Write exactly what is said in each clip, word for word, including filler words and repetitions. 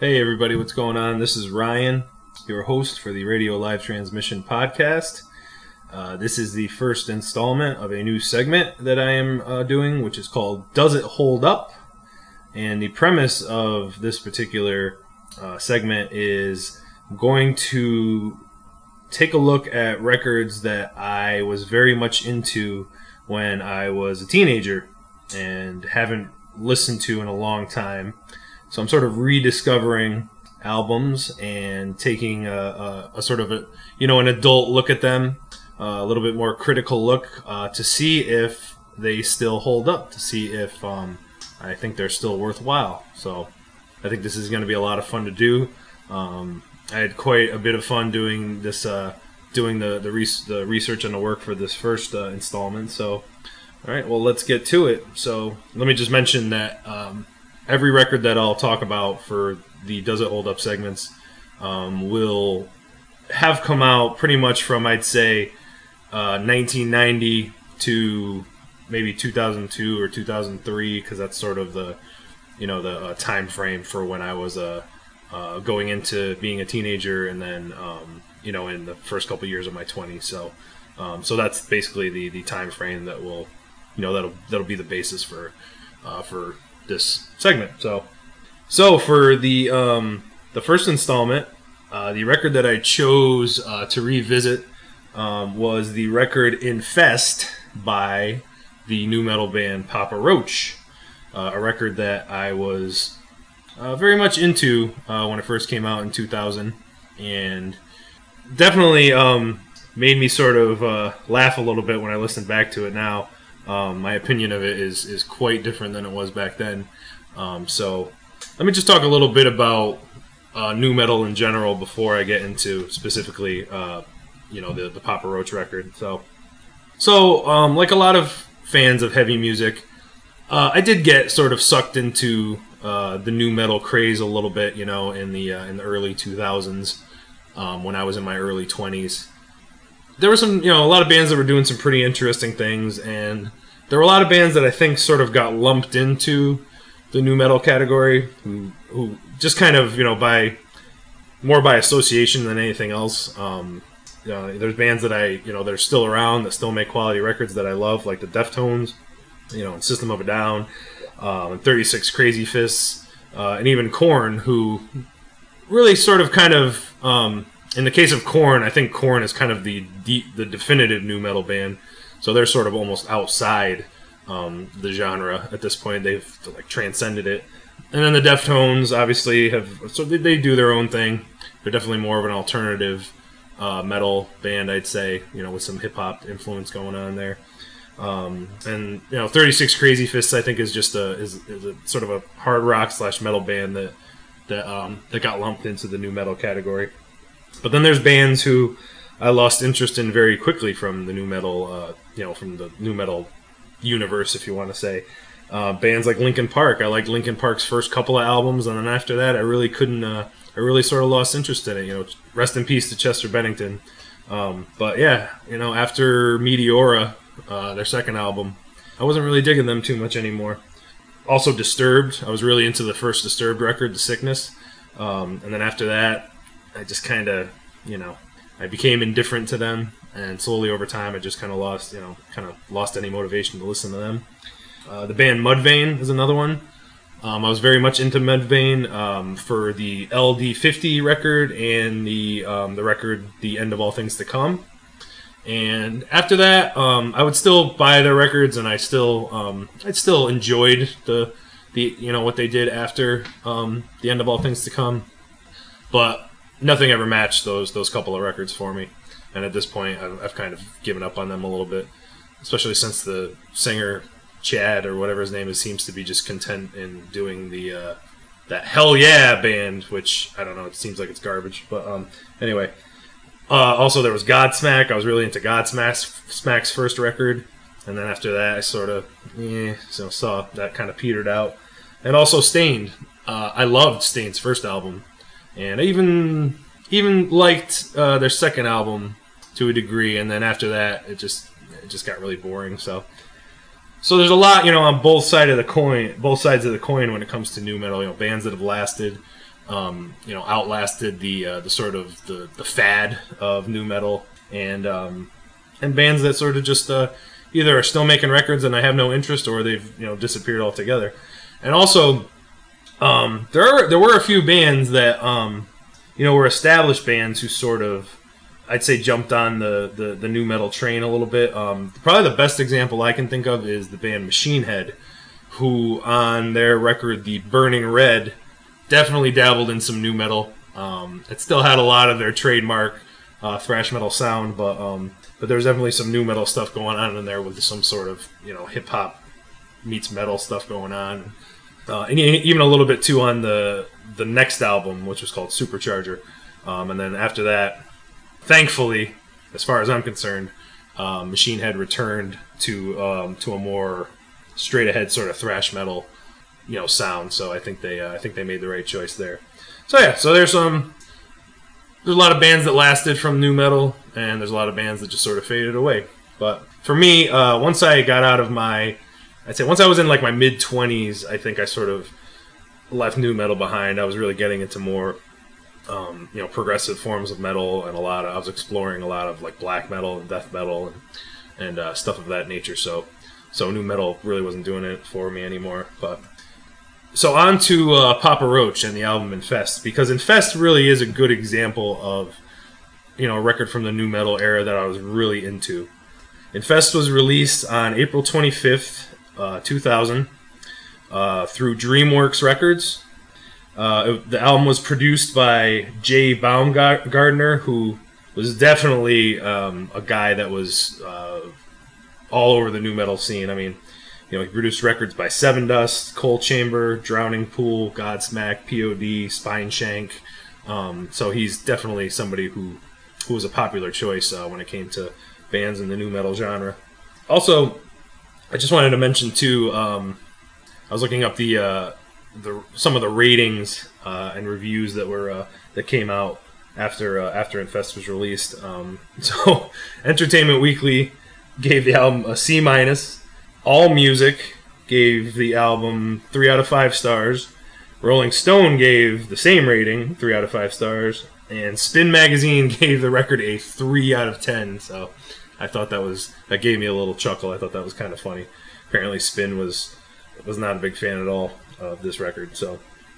Hey everybody, what's going on? This is Ryan, your host for the Radio Live Transmission podcast. Uh, this is the first installment of a new segment that I am uh, doing, which is called Does It Hold Up? And the premise of this particular uh, segment is I'm going to take a look at records that I was very much into when I was a teenager and haven't listened to in a long time. So I'm sort of rediscovering albums and taking a, a, a sort of a, you know, an adult look at them, uh, a little bit more critical look uh, to see if they still hold up, to see if um, I think they're still worthwhile. So I think this is going to be a lot of fun to do. Um, I had quite a bit of fun doing this, uh, doing the the, res- the research and the work for this first uh, installment. So, all right, well, let's get to it. So let me just mention that. Um, Every record that I'll talk about for the Does It Hold Up segments um, will have come out pretty much from, I'd say, uh, nineteen ninety to maybe two thousand two or two thousand three, because that's sort of the, you know, the uh, time frame for when I was uh, uh, going into being a teenager, and then, um, you know, in the first couple years of my twenties. So, um, so that's basically the, the time frame that will, you know, that'll that'll be the basis for uh, for. this segment. So, so for the um, the first installment, uh, the record that I chose uh, to revisit um, was the record Infest by the nu metal band Papa Roach, uh, a record that I was uh, very much into uh, when it first came out in two thousand, and definitely um, made me sort of uh, laugh a little bit when I listened back to it now. Um, my opinion of it is, is quite different than it was back then. Um, so let me just talk a little bit about uh, nu metal in general before I get into specifically, uh, you know, the, the Papa Roach record. So, so um, like a lot of fans of heavy music, uh, I did get sort of sucked into uh, the nu metal craze a little bit, you know, in the uh, in the early two thousands um, when I was in my early twenties. There were some, you know, a lot of bands that were doing some pretty interesting things, and there were a lot of bands that I think sort of got lumped into the nu metal category, who, who just kind of, you know, by more by association than anything else. Um, you know, there's bands that I, you know, that are still around that still make quality records that I love, like the Deftones, you know, and System of a Down, um, and thirty-six Crazy Fists, uh, and even Korn, who really sort of kind of. Um, In the case of Korn, I think Korn is kind of the de- the definitive nu metal band, so they're sort of almost outside um, the genre at this point. They've like transcended it, and then the Deftones obviously have so they, they do their own thing. They're definitely more of an alternative uh, metal band, I'd say, you know, with some hip hop influence going on there. Um, and you know, thirty-six Crazy Fists, I think, is just a is, is a sort of a hard rock slash metal band that that um, that got lumped into the nu metal category. But then there's bands who I lost interest in very quickly from the nu metal, uh, you know, from the nu metal universe, if you want to say. Uh, bands like Linkin Park. I liked Linkin Park's first couple of albums, and then after that, I really couldn't. Uh, I really sort of lost interest in it. You know, rest in peace to Chester Bennington. Um, but yeah, you know, after Meteora, uh, their second album, I wasn't really digging them too much anymore. Also, Disturbed. I was really into the first Disturbed record, The Sickness, um, and then after that. I just kind of, you know, I became indifferent to them, and slowly over time I just kind of lost, you know, kind of lost any motivation to listen to them. Uh, the band Mudvayne is another one. Um, I was very much into Mudvayne um, for the L D fifty record and the um, the record The End of All Things to Come. And after that, um, I would still buy their records, and I still, um, I still enjoyed the, the, you know, what they did after um, The End of All Things to Come, but nothing ever matched those those couple of records for me, and at this point, I've, I've kind of given up on them a little bit, especially since the singer Chad or whatever his name is seems to be just content in doing the uh, that Hell Yeah band, which I don't know, it seems like it's garbage. But um, anyway, uh, also there was Godsmack. I was really into Godsmack's Smack's first record, and then after that, I sort of eh, so saw that kind of petered out, and also Stained. Uh, I loved Stained's first album. And I even even liked uh, their second album to a degree, and then after that, it just it just got really boring. So, so there's a lot, you know, on both sides of the coin, both sides of the coin when it comes to nu metal. You know, bands that have lasted, um, you know, outlasted the uh, the sort of the, the fad of nu metal, and um, and bands that sort of just uh, either are still making records and I have no interest, or they've you know disappeared altogether. And also, um, there are there were a few bands that um, you know were established bands who sort of, I'd say, jumped on the, the, the nu metal train a little bit. Um, probably the best example I can think of is the band Machine Head, who on their record, The Burning Red, definitely dabbled in some nu metal. Um, it still had a lot of their trademark uh, thrash metal sound, but um, but there's definitely some nu metal stuff going on in there with some sort of you know hip hop meets metal stuff going on, uh, and even a little bit too on the the next album, which was called Supercharger, um, and then after that. Thankfully, as far as I'm concerned, um, Machine Head returned to um, to a more straight ahead sort of thrash metal, you know, sound. So I think they uh, I think they made the right choice there. So yeah, so there's some there's a lot of bands that lasted from nu metal, and there's a lot of bands that just sort of faded away. But for me, uh, once I got out of my, I'd say once I was in like my mid twenties, I think I sort of left nu metal behind. I was really getting into more. Um, you know, progressive forms of metal, and a lot of, I was exploring a lot of like black metal and death metal and, and uh, stuff of that nature. So, so nu metal really wasn't doing it for me anymore. But so on to uh, Papa Roach and the album Infest, because Infest really is a good example of, you know, a record from the nu metal era that I was really into. Infest was released on April twenty-fifth, uh, two thousand, uh, through DreamWorks Records. Uh, it, the album was produced by Jay Baumgartner, who was definitely um, a guy that was uh, all over the nu metal scene. I mean, you know, he produced records by Seven Dust, Coal Chamber, Drowning Pool, Godsmack, P O D, Spineshank. Um, so he's definitely somebody who who was a popular choice uh, when it came to bands in the nu metal genre. Also, I just wanted to mention too. Um, I was looking up the. Uh, The, some of the ratings uh, and reviews that were uh, that came out after uh, after Infest was released. Um, so, Entertainment Weekly gave the album a C minus. AllMusic gave the album three out of five stars. Rolling Stone gave the same rating, three out of five stars, and Spin Magazine gave the record a three out of ten. So, I thought that was that gave me a little chuckle. I thought that was kind of funny. Apparently, Spin was was not a big fan at all of this record. So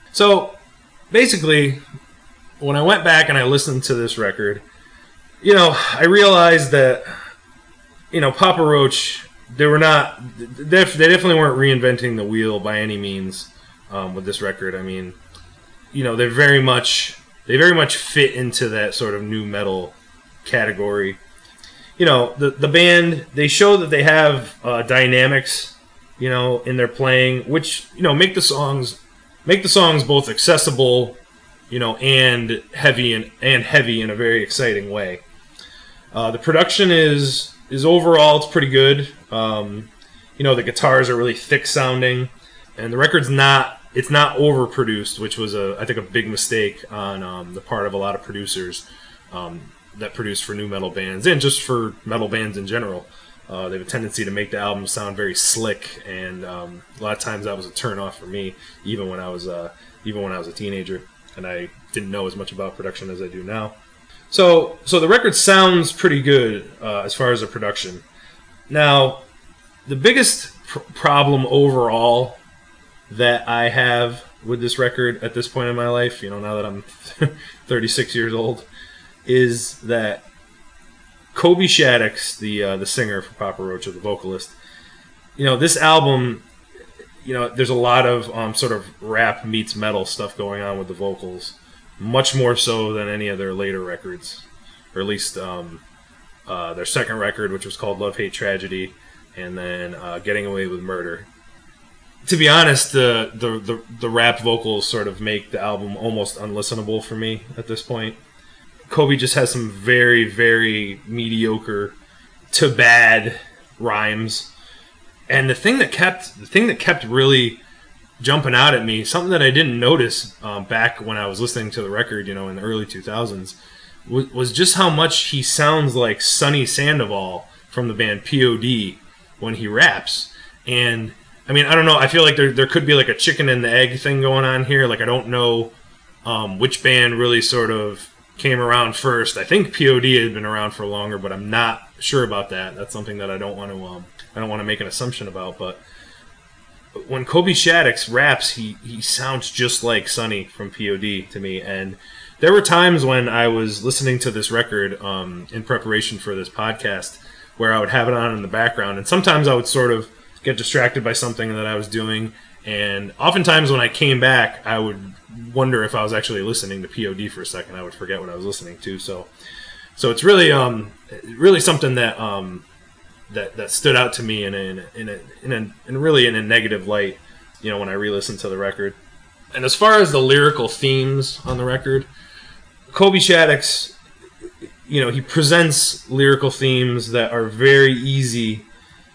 so basically, when I went back and I listened to this record, you know, I realized that, you know, Papa Roach, they were not, they definitely weren't reinventing the wheel by any means um, with this record. I mean, you know, they're very much, they very much fit into that sort of nu metal category. You know, the, the band, they show that they have uh, dynamics, you know, in their playing, which, you know, make the songs make the songs both accessible, you know, and heavy and, and heavy in a very exciting way. Uh, the production is is overall it's pretty good. Um, you know, the guitars are really thick sounding, and the record's not it's not overproduced, which was a I think a big mistake on um, the part of a lot of producers um, that produce for nu metal bands and just for metal bands in general. Uh, they have a tendency to make the album sound very slick, and um, a lot of times that was a turn off for me, even when I was uh, even when I was a teenager, and I didn't know as much about production as I do now. So, so the record sounds pretty good uh, as far as the production. Now, the biggest pr- problem overall that I have with this record at this point in my life, you know, now that I'm thirty-six years old, is that Kobe Shaddix, the uh, the singer for Papa Roach, or the vocalist, you know, this album, you know, there's a lot of um, sort of rap meets metal stuff going on with the vocals, much more so than any of their later records, or at least um, uh, their second record, which was called Love, Hate, Tragedy, and then uh, Getting Away with Murder. To be honest, the, the, the, the rap vocals sort of make the album almost unlistenable for me at this point. Kobe just has some very, very mediocre to bad rhymes. And the thing that kept the thing that kept really jumping out at me, something that I didn't notice um, back when I was listening to the record, you know, in the early two thousands, was, was just how much he sounds like Sonny Sandoval from the band P O D when he raps. And I mean, I don't know. I feel like there there could be like a chicken and the egg thing going on here. Like I don't know um, which band really sort of came around first. I think P O D had been around for longer, but I'm not sure about that. That's something that I don't want to um, I don't want to make an assumption about. But when Kobe Shaddix raps, he he sounds just like Sonny from P O D to me. And there were times when I was listening to this record um, in preparation for this podcast where I would have it on in the background, and sometimes I would sort of get distracted by something that I was doing. And oftentimes when I came back, I would wonder if I was actually listening to P O D for a second. I would forget what I was listening to. So, so it's really, um, really something that um, that that stood out to me in a, in a, in a, in a, in really in a negative light. You know, when I re-listened to the record. And as far as the lyrical themes on the record, Kobe Shaddix, you know, he presents lyrical themes that are very easy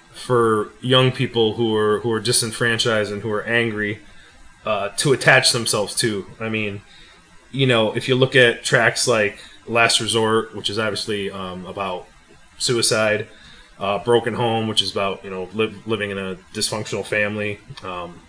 for young people who are who are disenfranchised and who are angry uh, to attach themselves to. I mean, you know, if you look at tracks like Last Resort, which is obviously um, about suicide, uh, Broken Home, which is about, you know, li- living in a dysfunctional family, um,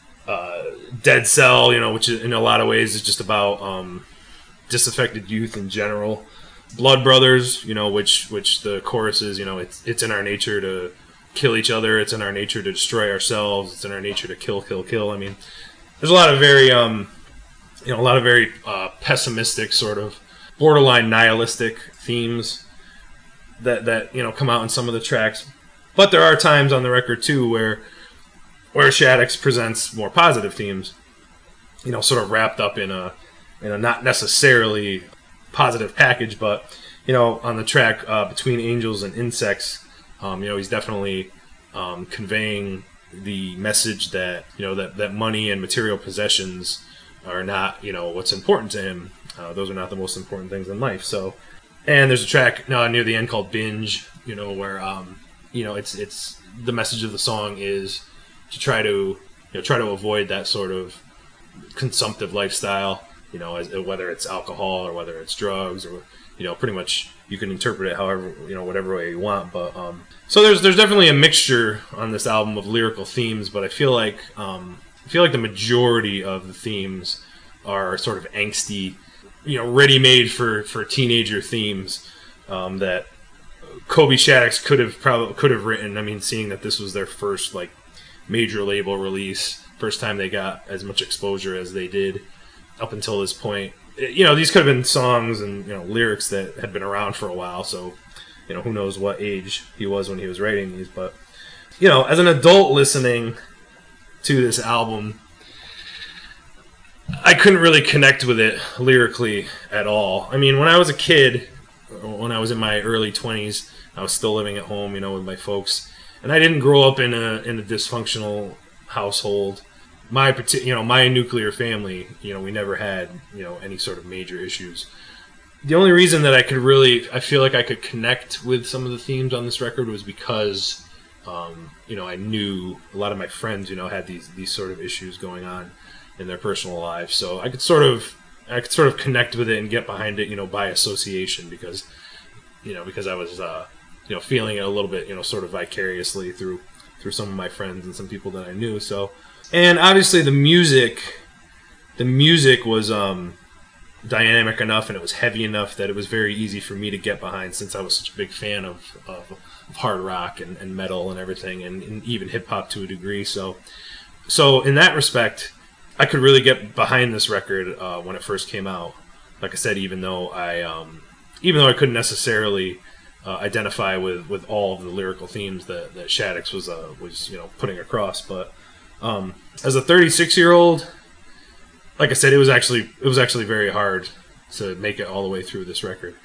uh, Dead Cell, you know, which in a lot of ways is just about um, disaffected youth in general. Blood Brothers, you know, which which the chorus is, you know, it's it's in our nature to kill each other. It's in our nature to destroy ourselves. It's in our nature to kill, kill, kill. I mean, there's a lot of very, um, you know, a lot of very uh, pessimistic, sort of borderline nihilistic themes that that you know come out in some of the tracks. But there are times on the record too where where Shaddix presents more positive themes, you know, sort of wrapped up in a in a not necessarily positive package, but you know, on the track uh, Between Angels and Insects. Um, you know, he's definitely um, conveying the message that, you know, that, that money and material possessions are not, you know, what's important to him. Uh, those are not the most important things in life. So, and there's a track uh, near the end called Binge, you know, where, um, you know, it's, it's, the message of the song is to try to, you know, try to avoid that sort of consumptive lifestyle, you know, as, whether it's alcohol or whether it's drugs or, you know, pretty much you can interpret it however, you know, whatever way you want. But um, so there's there's definitely a mixture on this album of lyrical themes, but I feel like um, I feel like the majority of the themes are sort of angsty, you know, ready-made for, for teenager themes um, that Kobe Shaddix could have probably could have written. I mean, seeing that this was their first like major label release, first time they got as much exposure as they did up until this point. You know, these could have been songs and, you know, lyrics that had been around for a while, so, you know, who knows what age he was when he was writing these. But, you know, as an adult listening to this album, I couldn't really connect with it lyrically at all. I mean, when I was a kid, when I was in my early twenties, I was still living at home, you know, with my folks, and I didn't grow up in a in a dysfunctional household. My, you know, my nuclear family, you know, we never had, you know, any sort of major issues. The only reason that I could really, I feel like I could connect with some of the themes on this record was because, um, you know, I knew a lot of my friends, you know, had these these sort of issues going on in their personal lives. So I could sort of, I could sort of connect with it and get behind it, you know, by association because, you know, because I was, uh, you know, feeling it a little bit, you know, sort of vicariously through through some of my friends and some people that I knew. So. And obviously the music, the music was um, dynamic enough and it was heavy enough that it was very easy for me to get behind since I was such a big fan of, of, of hard rock and, and metal and everything, and, and even hip hop to a degree. So, so in that respect, I could really get behind this record uh, when it first came out. Like I said, even though I, um, even though I couldn't necessarily uh, identify with, with all of the lyrical themes that, that Shaddix was uh, was you know putting across, but. Um, as a thirty-six-year-old, like I said, it was actually it was actually very hard to make it all the way through this record.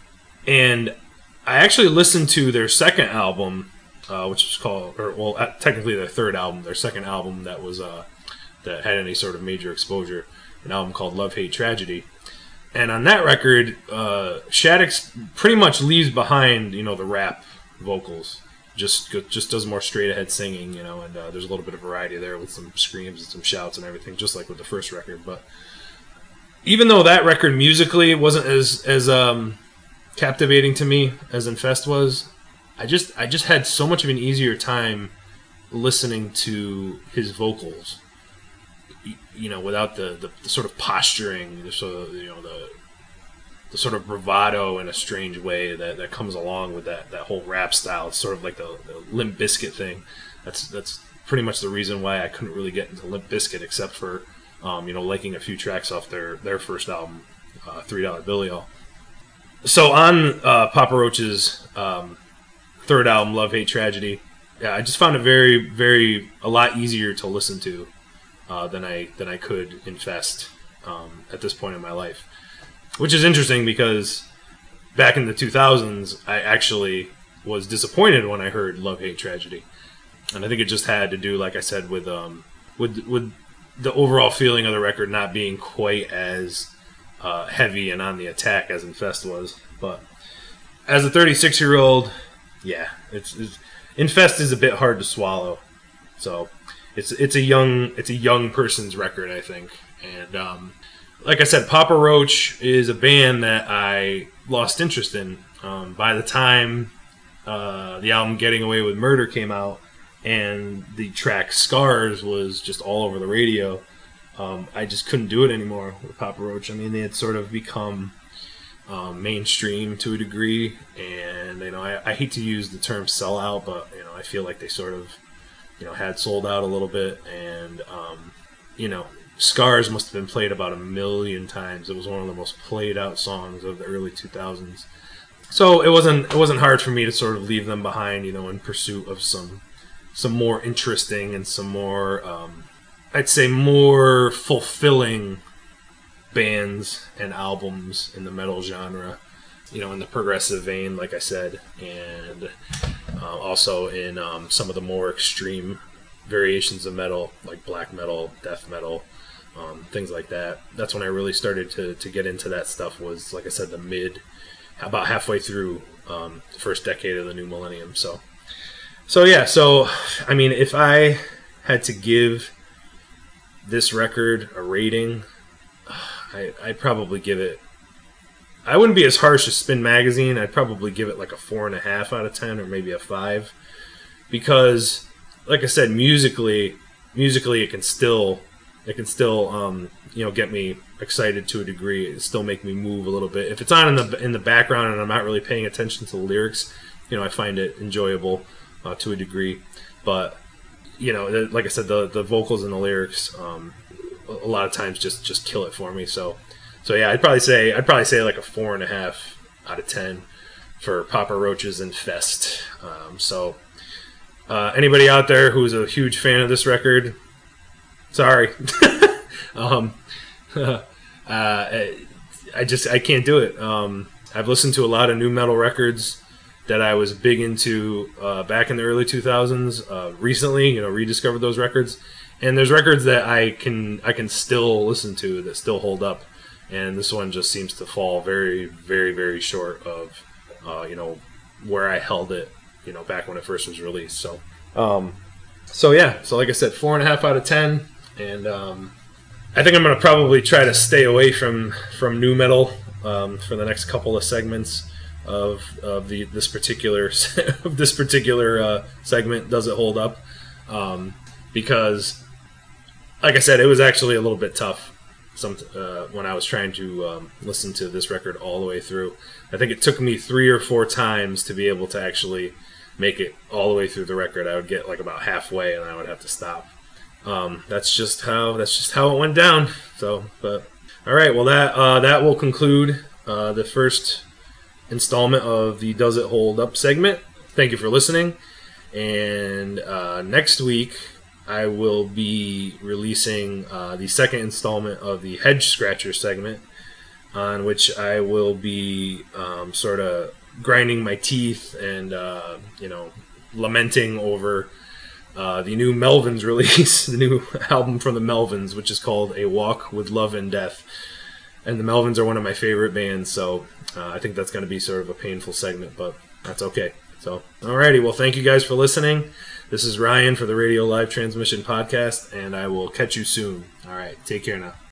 And I actually listened to their second album, uh, which was called, or well, technically their third album, their second album that was uh, that had any sort of major exposure, an album called Love, Hate, Tragedy. And on that record, uh, Shaddix pretty much leaves behind, you know, the rap vocals. Just just does more straight ahead singing, you know, and uh, there's a little bit of variety there with some screams and some shouts and everything, just like with the first record. But even though that record musically wasn't as as um, captivating to me as Infest was, I just I just had so much of an easier time listening to his vocals. you know, without the, the, the sort of posturing, the sort of, you know, the the sort of bravado in a strange way that, that comes along with that, that whole rap style. It's sort of like the, the Limp Bizkit thing. That's that's pretty much the reason why I couldn't really get into Limp Bizkit, except for um, you know, liking a few tracks off their, their first album, uh, three dollar Bill Y'all. So on uh, Papa Roach's um, third album, Love, Hate, Tragedy, yeah, I just found it very, very a lot easier to listen to uh, than I than I could Infest um, at this point in my life, which is interesting because back in the two thousands, I actually was disappointed when I heard Love, Hate, Tragedy, and I think it just had to do, like I said, with um, with with the overall feeling of the record not being quite as uh, heavy and on the attack as Infest was. But as a thirty-six year old, yeah, it's, it's Infest is a bit hard to swallow. So it's it's a young it's a young person's record, I think. And um, like I said, Papa Roach is a band that I lost interest in um, by the time uh, the album Getting Away with Murder came out, and the track Scars was just all over the radio. Um, I just couldn't do it anymore with Papa Roach. I mean, they had sort of become um, mainstream to a degree, and you know, I, I hate to use the term sellout, but you know, I feel like they sort of, you know, had sold out a little bit, and um, you know, Scars must have been played about a million times. It was one of the most played out songs of the early two thousands. So it wasn't it wasn't hard for me to sort of leave them behind, you know, in pursuit of some some more interesting and some more, um, I'd say, more fulfilling bands and albums in the metal genre, you know, in the progressive vein, like I said, and uh, also in um, some of the more extreme variations of metal, like black metal, death metal, um, things like that. That's when I really started to, to get into that stuff, was, like I said, the mid, about halfway through um, the first decade of the new millennium. So, so yeah, so, I mean, if I had to give this record a rating, I, I'd probably give it, I wouldn't be as harsh as Spin Magazine. I'd probably give it like a four and a half out of ten, or maybe a five, because, like I said, musically, musically it can still, it can still, um, you know, get me excited to a degree. It still make me move a little bit. If it's on in the in the background and I'm not really paying attention to the lyrics, you know, I find it enjoyable uh, to a degree. But you know, like I said, the the vocals and the lyrics, um, a lot of times just, just kill it for me. So, so yeah, I'd probably say I'd probably say like a four and a half out of ten for Papa Roach's Infest. Um, so, uh, anybody out there who's a huge fan of this record, sorry. um, uh, I just I can't do it. Um, I've listened to a lot of new metal records that I was big into uh, back in the early two thousands. Uh, recently, you know, rediscovered those records. And there's records that I can I can still listen to that still hold up, and this one just seems to fall very, very, very short of, uh, you know, where I held it, you know, back when it first was released. So, um, so yeah, so like I said, four and a half out of ten, and um, I think I'm gonna probably try to stay away from from new metal um, for the next couple of segments of of the this particular of this particular uh, segment. Does it hold up? Um, because like I said, it was actually a little bit tough some, uh, when I was trying to um, listen to this record all the way through. I think it took me three or four times to be able to actually make it all the way through the record. I would get like about halfway and I would have to stop. Um, that's just how that's just how it went down. So, but all right, well that uh, that will conclude uh, the first installment of the Does It Hold Up segment. Thank you for listening, and uh, next week I will be releasing uh, the second installment of the Head Scratcher segment, on which I will be um, sort of grinding my teeth and, uh, you know, lamenting over uh, the new Melvins release, the new album from the Melvins, which is called A Walk with Love and Death. And the Melvins are one of my favorite bands, so uh, I think that's going to be sort of a painful segment, but that's okay. So, alrighty, well, thank you guys for listening. This is Ryan for the Radio Live Transmission Podcast, and I will catch you soon. All right, take care now.